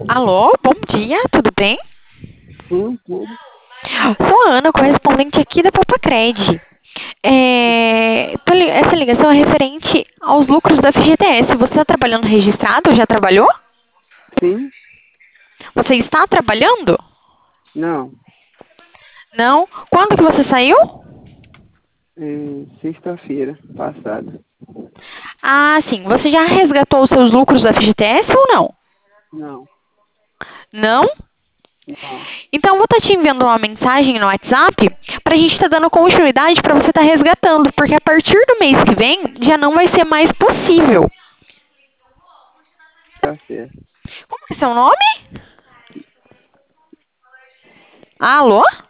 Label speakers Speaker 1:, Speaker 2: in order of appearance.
Speaker 1: Alô, bom dia, tudo bem?
Speaker 2: Sim, tudo.
Speaker 1: Sou a Ana, correspondente aqui da Papacred. Essa ligação é referente aos lucros da FGTS. Você está trabalhando registrado? Já trabalhou?
Speaker 2: Sim?
Speaker 1: Você está trabalhando?
Speaker 2: Não.
Speaker 1: Não? Quando que você saiu?
Speaker 2: Sexta-feira passada.
Speaker 1: Ah, sim. Você já resgatou os seus lucros da FGTS ou não?
Speaker 2: Não,
Speaker 1: Não?
Speaker 2: não.
Speaker 1: Então, eu vou estar te enviando uma mensagem no WhatsApp para a gente estar dando continuidade para você estar resgatando, porque a partir do mês que vem já não vai ser mais possível.
Speaker 2: Tá certo.
Speaker 1: Como que é seu nome? Alô?